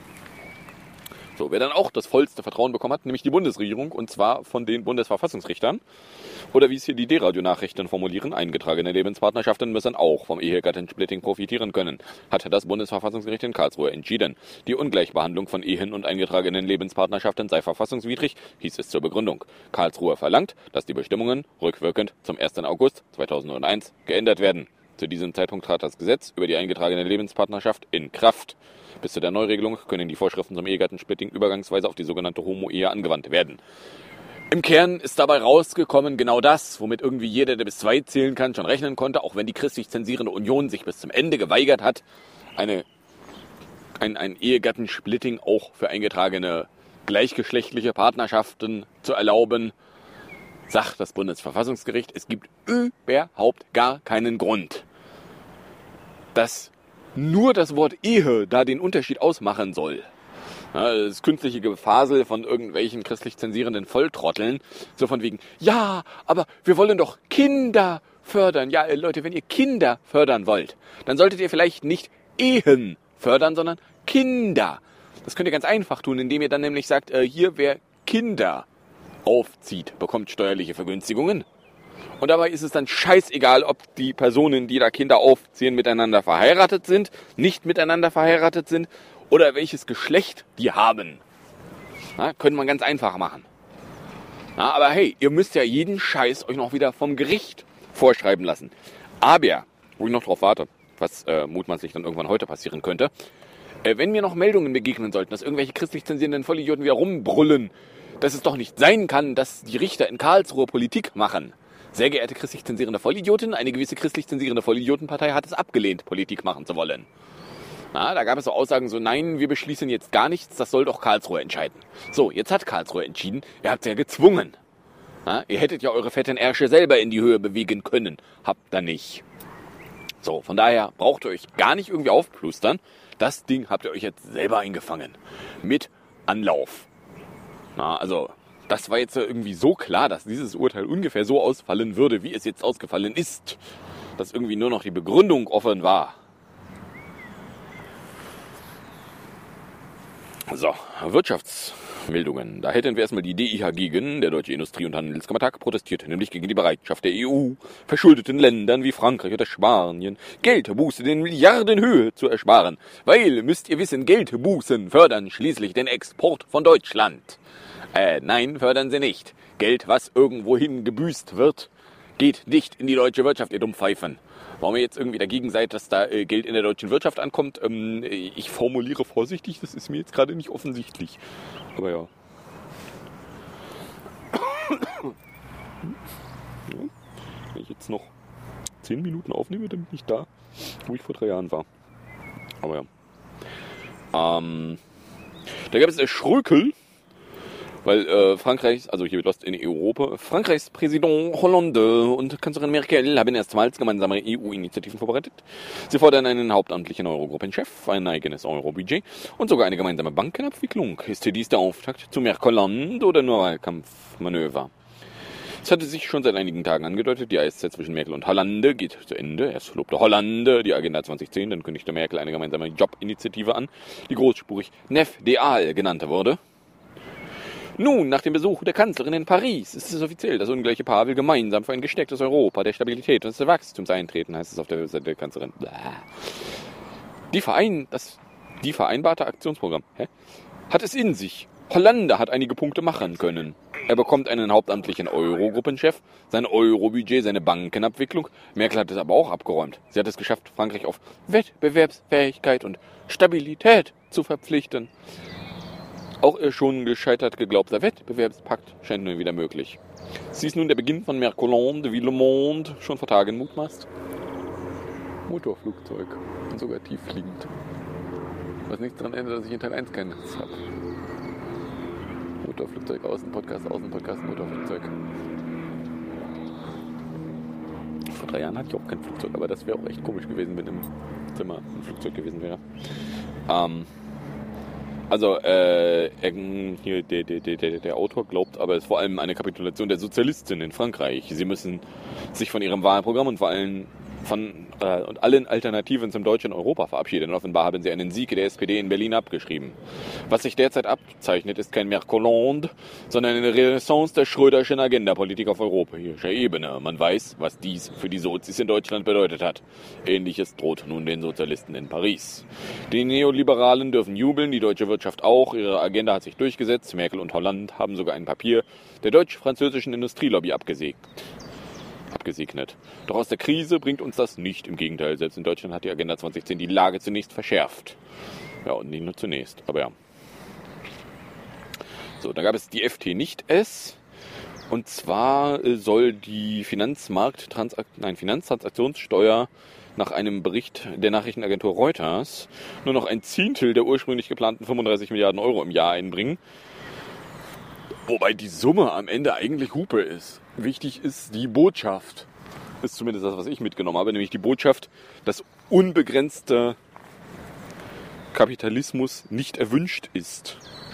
So, wer dann auch das vollste Vertrauen bekommen hat, nämlich die Bundesregierung, und zwar von den Bundesverfassungsrichtern. Oder wie es hier die D-Radio-Nachrichten formulieren, eingetragene Lebenspartnerschaften müssen auch vom Ehegattensplitting profitieren können, hat das Bundesverfassungsgericht in Karlsruhe entschieden. Die Ungleichbehandlung von Ehen und eingetragenen Lebenspartnerschaften sei verfassungswidrig, hieß es zur Begründung. Karlsruhe verlangt, dass die Bestimmungen rückwirkend zum ersten August zweitausendeins geändert werden. Zu diesem Zeitpunkt trat das Gesetz über die eingetragene Lebenspartnerschaft in Kraft. Bis zu der Neuregelung können die Vorschriften zum Ehegattensplitting übergangsweise auf die sogenannte Homo-Ehe angewandt werden. Im Kern ist dabei rausgekommen genau das, womit irgendwie jeder, der bis zwei zählen kann, schon rechnen konnte, auch wenn die christlich zensierende Union sich bis zum Ende geweigert hat, eine, ein, ein Ehegattensplitting auch für eingetragene gleichgeschlechtliche Partnerschaften zu erlauben, sagt das Bundesverfassungsgericht, es gibt überhaupt gar keinen Grund, dass nur das Wort Ehe da den Unterschied ausmachen soll. Ja, das künstliche Gefasel von irgendwelchen christlich zensierenden Volltrotteln. So von wegen, ja, aber wir wollen doch Kinder fördern. Ja, Leute, wenn ihr Kinder fördern wollt, dann solltet ihr vielleicht nicht Ehen fördern, sondern Kinder. Das könnt ihr ganz einfach tun, indem ihr dann nämlich sagt, äh, hier, wer Kinder aufzieht, bekommt steuerliche Vergünstigungen. Und dabei ist es dann scheißegal, ob die Personen, die da Kinder aufziehen, miteinander verheiratet sind, nicht miteinander verheiratet sind oder welches Geschlecht die haben. Ja, können wir ganz einfach machen. Ja, aber hey, ihr müsst ja jeden Scheiß euch noch wieder vom Gericht vorschreiben lassen. Aber, wo ich noch drauf warte, was äh, mutmaßlich dann irgendwann heute passieren könnte, äh, wenn mir noch Meldungen begegnen sollten, dass irgendwelche christlich zensierenden Vollidioten wieder rumbrüllen, dass es doch nicht sein kann, dass die Richter in Karlsruhe Politik machen. Sehr geehrte christlich zensierende Vollidiotin, eine gewisse christlich zensierende Vollidiotenpartei hat es abgelehnt, Politik machen zu wollen. Na, da gab es so Aussagen so, nein, wir beschließen jetzt gar nichts, das soll doch Karlsruhe entscheiden. So, jetzt hat Karlsruhe entschieden, ihr habt es ja gezwungen. Na, ihr hättet ja eure fetten Ärsche selber in die Höhe bewegen können, habt ihr nicht. So, von daher braucht ihr euch gar nicht irgendwie aufplustern. Das Ding habt ihr euch jetzt selber eingefangen. Mit Anlauf. Na, also, das war jetzt irgendwie so klar, dass dieses Urteil ungefähr so ausfallen würde, wie es jetzt ausgefallen ist. Dass irgendwie nur noch die Begründung offen war. So, Wirtschaftsmeldungen. Da hätten wir erstmal die D I H gegen, der Deutsche Industrie- und Handelskammertag, protestiert, nämlich gegen die Bereitschaft der E U, verschuldeten Ländern wie Frankreich oder Spanien Geldbußen in Milliardenhöhe zu ersparen. Weil, müsst ihr wissen, Geldbußen fördern schließlich den Export von Deutschland. Äh, nein, fördern sie nicht. Geld, was irgendwohin gebüßt wird, geht nicht in die deutsche Wirtschaft, ihr Dummpfeifen. Warum ihr jetzt irgendwie dagegen seid, dass da äh, Geld in der deutschen Wirtschaft ankommt, ähm, ich formuliere vorsichtig, das ist mir jetzt gerade nicht offensichtlich. Aber ja. Ja. Wenn ich jetzt noch zehn Minuten aufnehme, dann bin ich da, wo ich vor drei Jahren war. Aber ja. Ähm, da gab es äh, Schrökel. Weil äh, Frankreich, also hier Lost in Europa, Frankreichs Präsident Hollande und Kanzlerin Merkel haben erstmals gemeinsame E U-Initiativen vorbereitet. Sie fordern einen hauptamtlichen Eurogruppenchef, ein eigenes Euro-Budget und sogar eine gemeinsame Bankenabwicklung. Ist dies der Auftakt zu Merkel-Land oder nur Wahlkampfmanöver? Es hatte sich schon seit einigen Tagen angedeutet, die Eiszeit zwischen Merkel und Hollande geht zu Ende. Erst lobte Hollande die Agenda zwanzig zehn, dann kündigte Merkel eine gemeinsame Jobinitiative an, die großspurig Neuf d'Al genannt wurde. Nun, nach dem Besuch der Kanzlerin in Paris ist es offiziell, das ungleiche Paar will gemeinsam für ein gestärktes Europa der Stabilität und des Wachstums eintreten, heißt es auf der Webseite der Kanzlerin. Die, Verein, das, die vereinbarte Aktionsprogramm hä, hat es in sich. Hollande hat einige Punkte machen können. Er bekommt einen hauptamtlichen Eurogruppenchef, sein Euro-Budget, seine Bankenabwicklung. Merkel hat es aber auch abgeräumt. Sie hat es geschafft, Frankreich auf Wettbewerbsfähigkeit und Stabilität zu verpflichten. Auch ihr schon gescheitert geglaubter Wettbewerbspakt scheint nun wieder möglich. Sie ist nun der Beginn von Merkel-Land, wie Le Monde schon vor Tagen mutmaßt. Motorflugzeug und sogar tieffliegend. Was nichts daran ändert, dass ich in Teil eins kein Netz habe. Motorflugzeug, Außenpodcast, Außenpodcast, Motorflugzeug. Vor drei Jahren hatte ich auch kein Flugzeug, aber das wäre auch echt komisch gewesen, wenn im Zimmer ein Flugzeug gewesen wäre. Ähm... Also, äh, hier, der, der, der, der Autor glaubt aber, es ist vor allem eine Kapitulation der Sozialisten in Frankreich. Sie müssen sich von ihrem Wahlprogramm und vor allem von äh, und allen Alternativen zum deutschen Europa verabschieden. Und offenbar haben sie einen Sieg der S P D in Berlin abgeschrieben. Was sich derzeit abzeichnet, ist kein Mercolande, sondern eine Renaissance der Schröderschen Agendapolitik auf europäischer Ebene. Man weiß, was dies für die Sozis in Deutschland bedeutet hat. Ähnliches droht nun den Sozialisten in Paris. Die Neoliberalen dürfen jubeln, die deutsche Wirtschaft auch. Ihre Agenda hat sich durchgesetzt. Merkel und Hollande haben sogar ein Papier der deutsch-französischen Industrielobby abgesägt. abgesegnet. Doch aus der Krise bringt uns das nicht. Im Gegenteil, selbst in Deutschland hat die Agenda zwanzig zehn die Lage zunächst verschärft. Ja, und nicht nur zunächst, aber ja. So, dann gab es die F T Nicht-S. Und zwar soll die Finanzmarkt nein, Finanztransaktionssteuer nach einem Bericht der Nachrichtenagentur Reuters nur noch ein Zehntel der ursprünglich geplanten fünfunddreißig Milliarden Euro im Jahr einbringen. Wobei die Summe am Ende eigentlich Hupe ist. Wichtig ist die Botschaft. Ist zumindest das, was ich mitgenommen habe. Nämlich die Botschaft, dass unbegrenzter Kapitalismus nicht erwünscht ist.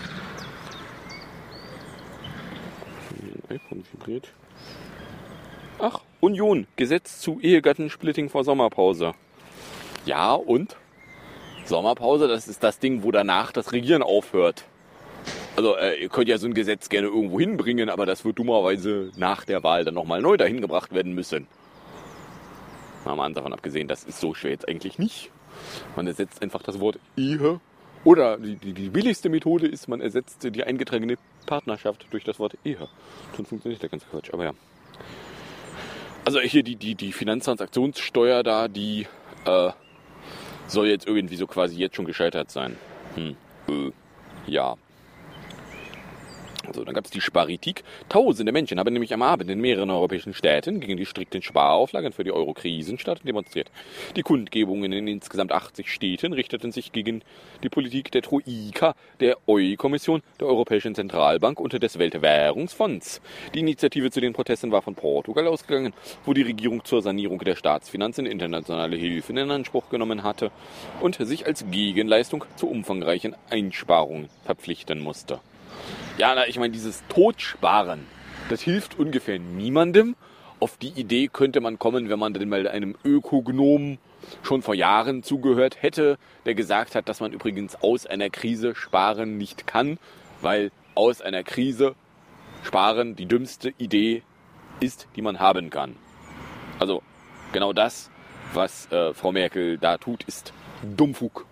iPhone vibriert. Ach, Union. Gesetz zu Ehegattensplitting vor Sommerpause. Ja, und? Sommerpause, das ist das Ding, wo danach das Regieren aufhört. Also äh, ihr könnt ja so ein Gesetz gerne irgendwo hinbringen, aber das wird dummerweise nach der Wahl dann nochmal neu dahin gebracht werden müssen. Mal davon abgesehen, das ist so schwer jetzt eigentlich nicht. Man ersetzt einfach das Wort Ehe. Oder die, die, die billigste Methode ist, man ersetzt die eingetragene Partnerschaft durch das Wort Ehe. Dann funktioniert der ganze Quatsch, aber ja. Also hier die, die, die Finanztransaktionssteuer da, die äh, soll jetzt irgendwie so quasi jetzt schon gescheitert sein. Hm. Äh, ja. Also, dann gab es die Sparitik. Tausende Menschen haben nämlich am Abend in mehreren europäischen Städten gegen die strikten Sparauflagen für die Euro-Krisenstaaten demonstriert. Die Kundgebungen in insgesamt achtzig Städten richteten sich gegen die Politik der Troika, der E U-Kommission, der Europäischen Zentralbank und des Weltwährungsfonds. Die Initiative zu den Protesten war von Portugal ausgegangen, wo die Regierung zur Sanierung der Staatsfinanzen internationale Hilfen in Anspruch genommen hatte und sich als Gegenleistung zu umfangreichen Einsparungen verpflichten musste. Ja, na, ich meine, dieses Totsparen, das hilft ungefähr niemandem. Auf die Idee könnte man kommen, wenn man denn mal einem Ökognomen schon vor Jahren zugehört hätte, der gesagt hat, dass man übrigens aus einer Krise sparen nicht kann, weil aus einer Krise sparen die dümmste Idee ist, die man haben kann. Also genau das, was äh, Frau Merkel da tut, ist Dummfug.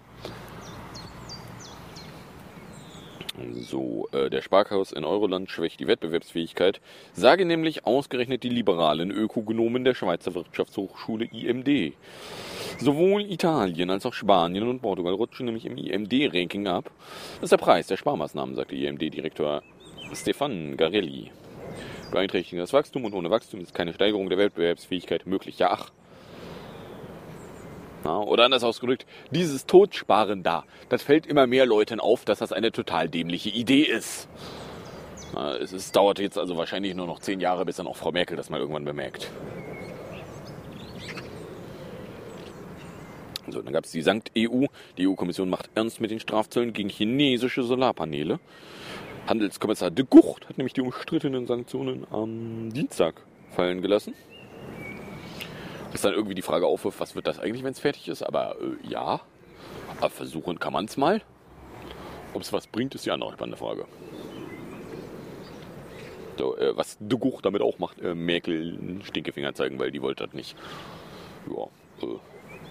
So, äh, der Sparkurs in Euroland schwächt die Wettbewerbsfähigkeit, sage nämlich ausgerechnet die liberalen Ökonomen der Schweizer Wirtschaftshochschule I M D. Sowohl Italien als auch Spanien und Portugal rutschen nämlich im I M D-Ranking ab. Das ist der Preis der Sparmaßnahmen, sagte I M D-Direktor Stefan Garelli. Beeinträchtigt das Wachstum und ohne Wachstum ist keine Steigerung der Wettbewerbsfähigkeit möglich. Ja, ach. Ja, oder anders ausgedrückt, dieses Totsparen da, das fällt immer mehr Leuten auf, dass das eine total dämliche Idee ist. Ja, es, es dauert jetzt also wahrscheinlich nur noch zehn Jahre, bis dann auch Frau Merkel das mal irgendwann bemerkt. So, dann gab es die Sankt E U. Die E U-Kommission macht ernst mit den Strafzöllen gegen chinesische Solarpaneele. Handelskommissar de Gucht hat nämlich die umstrittenen Sanktionen am Dienstag fallen gelassen. Was dann irgendwie die Frage aufwirft, was wird das eigentlich, wenn es fertig ist? Aber äh, ja, aber versuchen kann man es mal. Ob es was bringt, ist die andere spannende Frage. So, äh, was de Gucht damit auch macht, äh, Merkel einen Stinkefinger zeigen, weil die wollte das nicht. Ja, äh.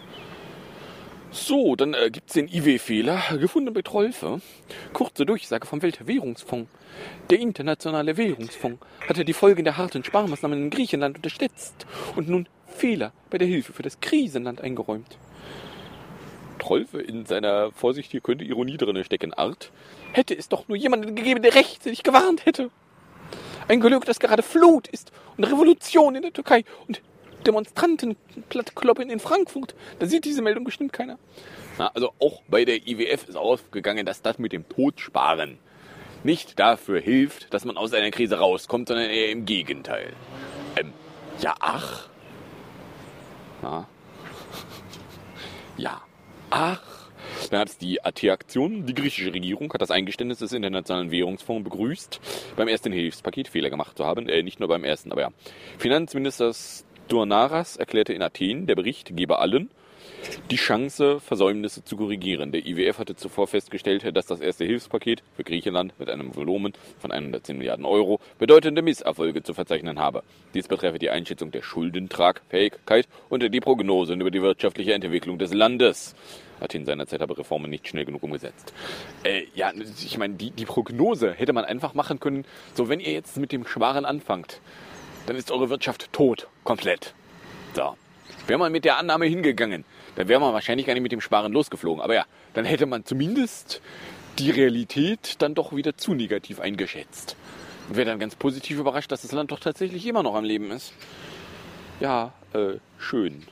So, dann äh, gibt es den I W-Fehler, gefunden bei Trolfe. Kurze Durchsage vom Weltwährungsfonds. Der internationale Währungsfonds hatte die Folgen der harten Sparmaßnahmen in Griechenland unterschätzt und nun Fehler bei der Hilfe für das Krisenland eingeräumt. Trolfe in seiner, Vorsicht, hier könnte Ironie drin stecken, Art, hätte es doch nur jemanden gegeben, der rechtzeitig gewarnt hätte. Ein Glück, dass gerade Flut ist und Revolution in der Türkei und Demonstranten plattkloppen in Frankfurt. Da sieht diese Meldung bestimmt keiner. Na, also auch bei der I W F ist aufgegangen, dass das mit dem Totsparen nicht dafür hilft, dass man aus einer Krise rauskommt, sondern eher im Gegenteil. Ähm, ja, ach. Na. Ja, ach. Dann hat es die A T-Aktion. Die griechische Regierung hat das Eingeständnis des Internationalen Währungsfonds begrüßt, beim ersten Hilfspaket Fehler gemacht zu haben. Äh, nicht nur beim ersten, aber ja. Finanzminister Stournaras erklärte in Athen, der Bericht gebe allen die Chance, Versäumnisse zu korrigieren. Der I W F hatte zuvor festgestellt, dass das erste Hilfspaket für Griechenland mit einem Volumen von hundertzehn Milliarden Euro bedeutende Misserfolge zu verzeichnen habe. Dies betreffe die Einschätzung der Schuldentragfähigkeit und die Prognosen über die wirtschaftliche Entwicklung des Landes. Athen seinerzeit habe Reformen nicht schnell genug umgesetzt. Äh, ja, ich meine, die, die Prognose hätte man einfach machen können, so wenn ihr jetzt mit dem Sparen anfangt, dann ist eure Wirtschaft tot, komplett. So. Wäre man mit der Annahme hingegangen, dann wäre man wahrscheinlich gar nicht mit dem Sparen losgeflogen. Aber ja, dann hätte man zumindest die Realität dann doch wieder zu negativ eingeschätzt. Und wäre dann ganz positiv überrascht, dass das Land doch tatsächlich immer noch am Leben ist. Ja, äh, schön.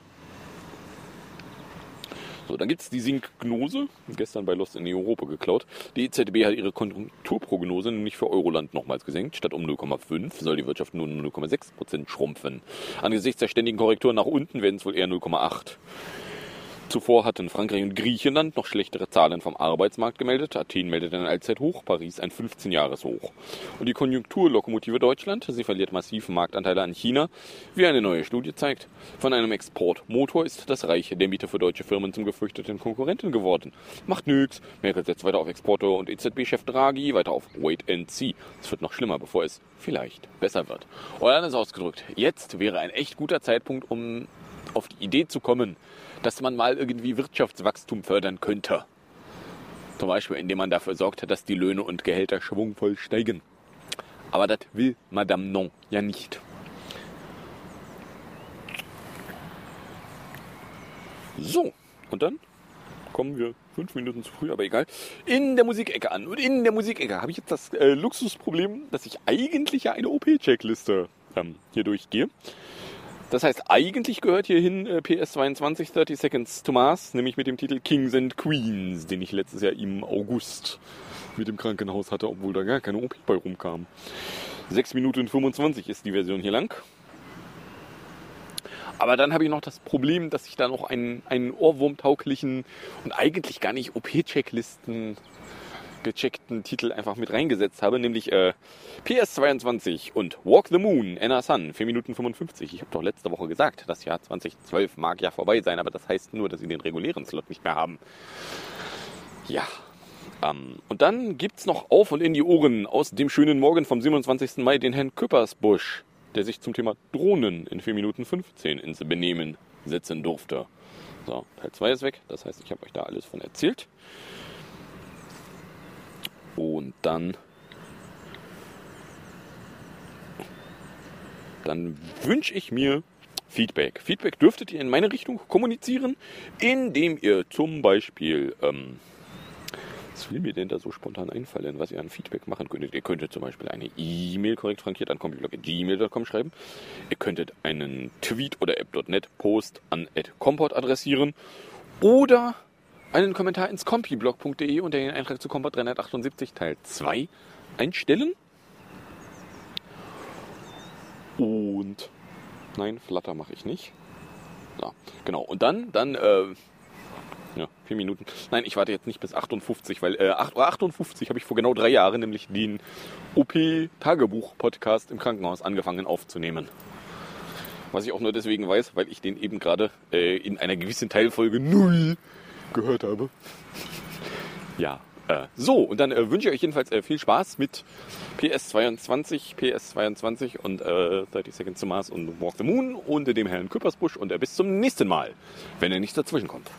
So, dann gibt es die Syngnose, gestern bei Lost in Europa geklaut. Die E Z B hat ihre Konjunkturprognose nämlich für Euroland nochmals gesenkt. Statt um null Komma fünf soll die Wirtschaft nur um null Komma sechs Prozent schrumpfen. Angesichts der ständigen Korrekturen nach unten werden es wohl eher null Komma acht. Zuvor hatten Frankreich und Griechenland noch schlechtere Zahlen vom Arbeitsmarkt gemeldet. Athen meldet ein Allzeithoch, Paris ein fünfzehn-Jahres-Hoch. Und die Konjunkturlokomotive Deutschland, sie verliert massiv Marktanteile an China. Wie eine neue Studie zeigt, von einem Exportmotor ist das Reich der Miete für deutsche Firmen zum gefürchteten Konkurrenten geworden. Macht nix, Merkel setzt weiter auf Exporte und E Z B-Chef Draghi weiter auf Wait and See. Es wird noch schlimmer, bevor es vielleicht besser wird. Oder anders ausgedrückt, jetzt wäre ein echt guter Zeitpunkt, um auf die Idee zu kommen, dass man mal irgendwie Wirtschaftswachstum fördern könnte. Zum Beispiel, indem man dafür sorgt, dass die Löhne und Gehälter schwungvoll steigen. Aber das will Madame Non ja nicht. So, und dann kommen wir fünf Minuten zu früh, aber egal, in der Musikecke an. Und in der Musikecke habe ich jetzt das äh, Luxusproblem, dass ich eigentlich ja eine O P-Checkliste ähm, hier durchgehe. Das heißt, eigentlich gehört hierhin äh, P S zweiundzwanzig, dreißig Seconds to Mars, nämlich mit dem Titel Kings and Queens, den ich letztes Jahr im August mit dem Krankenhaus hatte, obwohl da gar keine O P bei rumkam. sechs Minuten fünfundzwanzig ist die Version hier lang. Aber dann habe ich noch das Problem, dass ich da noch einen, einen ohrwurmtauglichen und eigentlich gar nicht O P-Checklisten gecheckten Titel einfach mit reingesetzt habe, nämlich äh, P S zweiundzwanzig und Walk the Moon, Anna Sun, vier Minuten fünfundfünfzig. Ich habe doch letzte Woche gesagt, das Jahr zweitausendzwölf mag ja vorbei sein, aber das heißt nur, dass sie den regulären Slot nicht mehr haben. Ja, ähm, und dann gibt's noch Auf und in die Ohren aus dem schönen Morgen vom siebenundzwanzigsten Mai den Herrn Küppersbusch, der sich zum Thema Drohnen in vier Minuten fünfzehn ins Benehmen setzen durfte. So, Teil zwei ist weg, das heißt, ich habe euch da alles von erzählt. Und dann, dann wünsche ich mir Feedback. Feedback dürftet ihr in meine Richtung kommunizieren, indem ihr zum Beispiel, ähm, was will mir denn da so spontan einfallen, was ihr an Feedback machen könntet? Ihr könntet zum Beispiel eine E-Mail korrekt frankiert an compiblog at gmail punkt com schreiben. Ihr könntet einen Tweet oder app punkt net Post an at comport adressieren oder einen Kommentar ins compiblog punkt de unter den Eintrag zu Comport dreihundertachtundsiebzig Teil zwei einstellen. Und nein, Flutter mache ich nicht. So, genau. Und dann, dann, äh, ja, vier Minuten. Nein, ich warte jetzt nicht bis achtundfünfzig, weil äh, achtundfünfzig habe ich vor genau drei Jahren nämlich den O P-Tagebuch-Podcast im Krankenhaus angefangen aufzunehmen. Was ich auch nur deswegen weiß, weil ich den eben gerade äh, in einer gewissen Teilfolge null gehört habe. Ja, äh, so, und dann äh, wünsche ich euch jedenfalls äh, viel Spaß mit P S zweiundzwanzig, P S zweiundzwanzig und äh, dreißig Seconds to Mars und Walk the Moon und dem Herrn Küppersbusch und äh, bis zum nächsten Mal, wenn er nichts dazwischen kommt.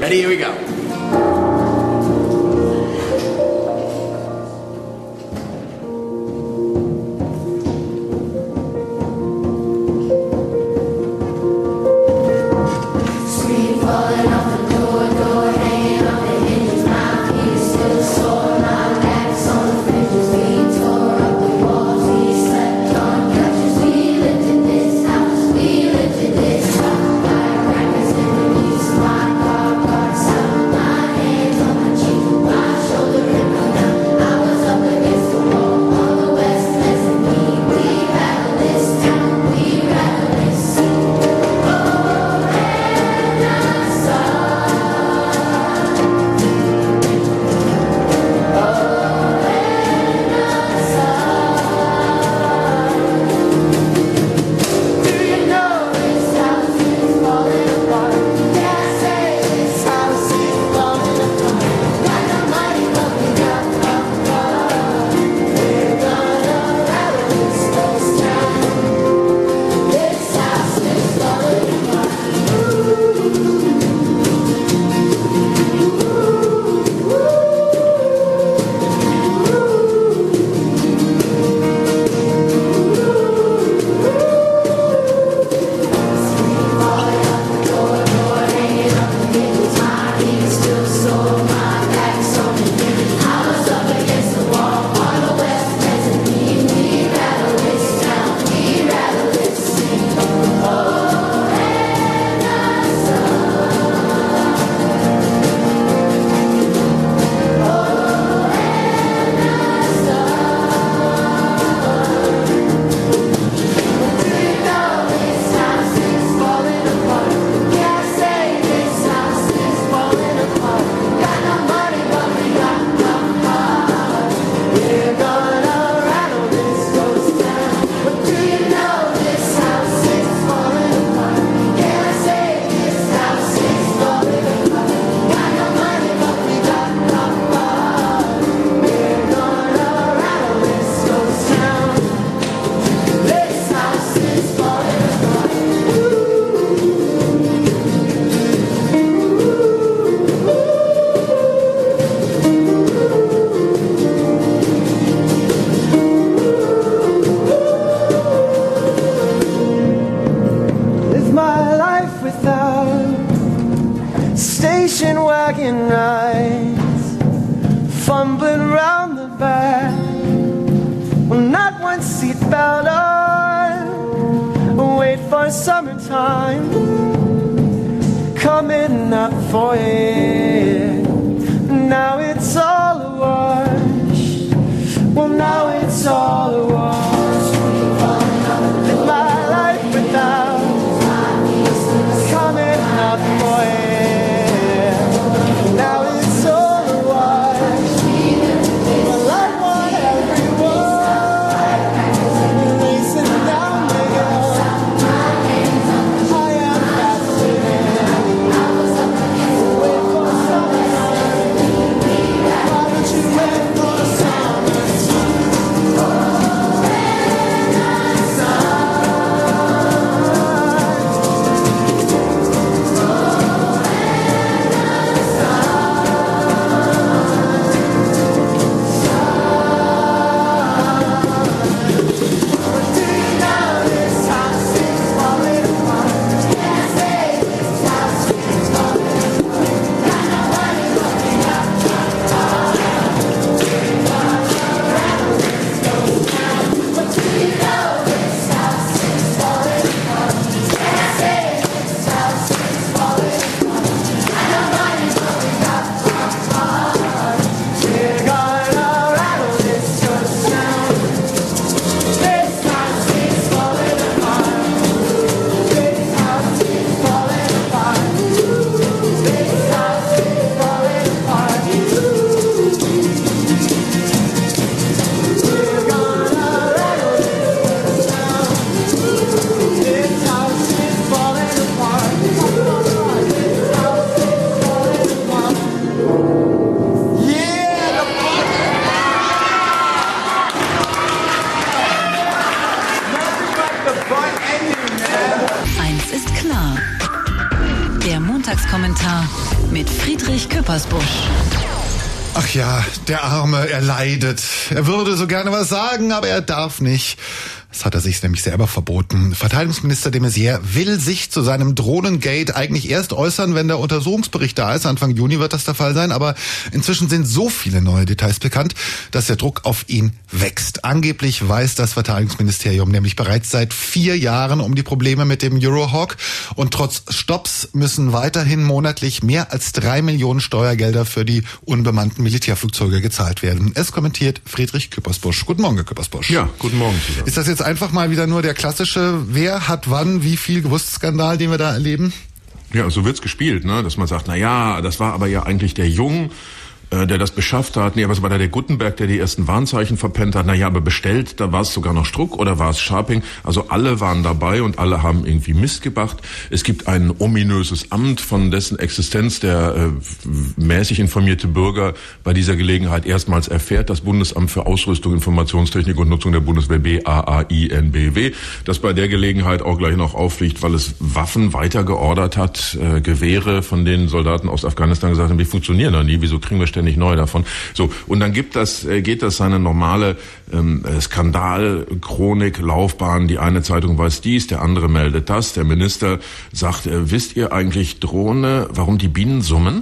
Ready? Here we go. station wagon rides, fumbling around the back, well, not one seatbelt on. Wait for summertime coming up for it. Now it's all a wash. Well, now it's all a wash. Live my life without coming up for it. Now it's all a wash. Well, I want everyone racing down the hill. I am fascinated. Wait for summertime. mit Friedrich Küppersbusch. Ach ja, der Arme, er leidet. Er würde so gerne was sagen, aber er darf nicht. Das hat er sich nämlich selber verboten. Verteidigungsminister de Maizière will sich zu seinem Drohnengate eigentlich erst äußern, wenn der Untersuchungsbericht da ist. Anfang Juni wird das der Fall sein. Aber inzwischen sind so viele neue Details bekannt, dass der Druck auf ihn wächst. Angeblich weiß das Verteidigungsministerium nämlich bereits seit vier Jahren um die Probleme mit dem Eurohawk. Und trotz Stopps müssen weiterhin monatlich mehr als drei Millionen Steuergelder für die unbemannten Militärflugzeuge gezahlt werden. Es kommentiert Friedrich Küppersbusch. Guten Morgen, Herr Küppersbusch. Ja, guten Morgen zusammen. Ist das jetzt einfach mal wieder nur der klassische, wer hat wann, wie viel gewusst Skandal, den wir da erleben? Ja, so wird's gespielt, ne? Dass man sagt, na ja, das war aber ja eigentlich der Jung, äh, der das beschafft hat. Nee, aber es war da der Guttenberg, der die ersten Warnzeichen verpennt hat. Na ja, aber bestellt, da war es sogar noch Struck oder war es Scharping? Also alle waren dabei und alle haben irgendwie Mist gemacht. Es gibt ein ominöses Amt, von dessen Existenz der äh, mäßig informierte Bürger bei dieser Gelegenheit erstmals erfährt. Das Bundesamt für Ausrüstung, Informationstechnik und Nutzung der Bundeswehr, B A A I N B W, das bei der Gelegenheit auch gleich noch auffliegt, weil es Waffen weiter geordert hat, äh, Gewehre, von denen Soldaten aus Afghanistan gesagt haben, die funktionieren doch nie, wieso kriegen wir ständig neue davon? So, und dann gibt das, äh, geht das seine normale ähm, Skandal-Chronik, Laufbahn. Die eine Zeitung weiß dies, der andere meldet das. Der Minister sagt, äh, wisst ihr eigentlich, Drohne, warum die Bienen summen?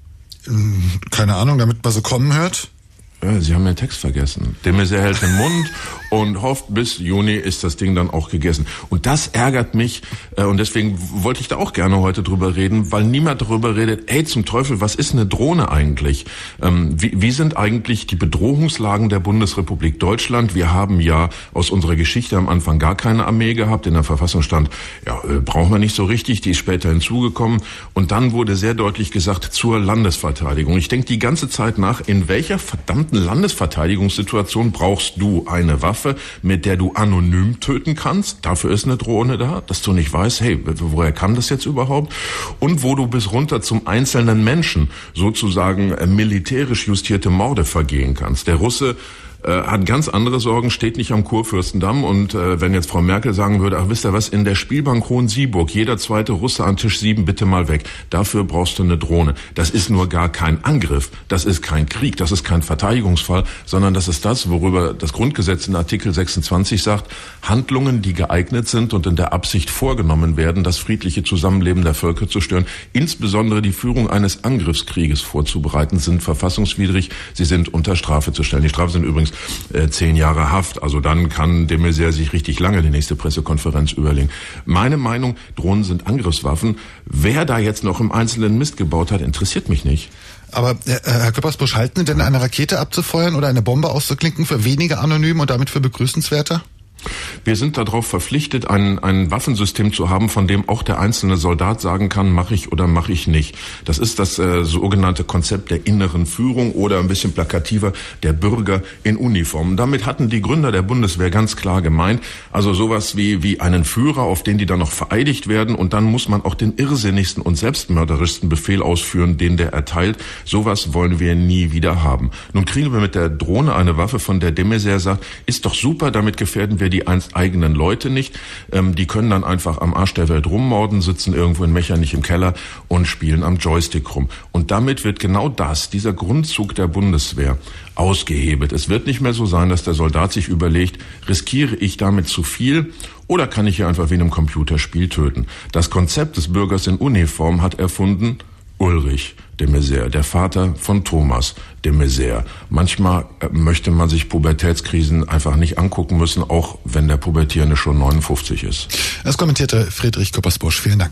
Keine Ahnung, damit man so kommen hört. Ja, Sie haben den Text vergessen. De Maizière hält den Mund und hofft, bis Juni ist das Ding dann auch gegessen. Und das ärgert mich äh, und deswegen wollte ich da auch gerne heute drüber reden, weil niemand darüber redet, ey, zum Teufel, was ist eine Drohne eigentlich? Ähm, wie, wie sind eigentlich die Bedrohungslagen der Bundesrepublik Deutschland? Wir haben ja aus unserer Geschichte am Anfang gar keine Armee gehabt. In der Verfassung stand, ja, äh, brauchen wir nicht so richtig, die ist später hinzugekommen. Und dann wurde sehr deutlich gesagt, zur Landesverteidigung. Ich denke die ganze Zeit nach, in welcher verdammten Landesverteidigungssituation brauchst du eine Waffe, mit der du anonym töten kannst? Dafür ist eine Drohne da, dass du nicht weißt, hey, woher kann das jetzt überhaupt? Und wo du bis runter zum einzelnen Menschen sozusagen äh, militärisch justierte Morde vergehen kannst. Der Russe äh, hat ganz andere Sorgen, steht nicht am Kurfürstendamm und äh, wenn jetzt Frau Merkel sagen würde, ach wisst ihr was, in der Spielbank Hohensieburg, jeder zweite Russe an Tisch sieben, bitte mal weg. Dafür brauchst du eine Drohne. Das ist nur gar kein Angriff, das ist kein Krieg, das ist kein Verteidigungsfall, sondern das ist das, worüber das Grundgesetz in Artikel sechsundzwanzig sagt, Handlungen, die geeignet sind und in der Absicht vorgenommen werden, das friedliche Zusammenleben der Völker zu stören, insbesondere die Führung eines Angriffskrieges vorzubereiten, sind verfassungswidrig, sie sind unter Strafe zu stellen. Die Strafe sind übrigens äh, zehn Jahre Haft, also dann kann de Maizière sich richtig lange die nächste Pressekonferenz überlegen. Meine Meinung, Drohnen sind Angriffswaffen. Wer da jetzt noch im Einzelnen Mist gebaut hat, interessiert mich nicht. Aber äh, Herr Küppersbusch, halten Sie denn eine Rakete abzufeuern oder eine Bombe auszuklinken für weniger anonym und damit für begrüßenswerter? Wir sind darauf verpflichtet, ein, ein Waffensystem zu haben, von dem auch der einzelne Soldat sagen kann, mache ich oder mache ich nicht. Das ist das äh, sogenannte Konzept der inneren Führung oder ein bisschen plakativer der Bürger in Uniform. Damit hatten die Gründer der Bundeswehr ganz klar gemeint, also sowas wie, wie einen Führer, auf den die dann noch vereidigt werden und dann muss man auch den irrsinnigsten und selbstmörderischsten Befehl ausführen, den der erteilt. Sowas wollen wir nie wieder haben. Nun kriegen wir mit der Drohne eine Waffe, von der de Maizière sagt, ist doch super, damit gefährden wir die einst eigenen Leute nicht. Ähm, die können dann einfach am Arsch der Welt rummorden, sitzen irgendwo in Mechernich im Keller und spielen am Joystick rum. Und damit wird genau das, dieser Grundzug der Bundeswehr, ausgehebelt. Es wird nicht mehr so sein, dass der Soldat sich überlegt, riskiere ich damit zu viel oder kann ich hier einfach wie in einem Computerspiel töten? Das Konzept des Bürgers in Uniform hat erfunden Ulrich de Maizière, der Vater von Thomas de Maizière. Manchmal äh, möchte man sich Pubertätskrisen einfach nicht angucken müssen, auch wenn der Pubertierende schon neunundfünfzig ist. Das kommentierte Friedrich Küppersbusch. Vielen Dank.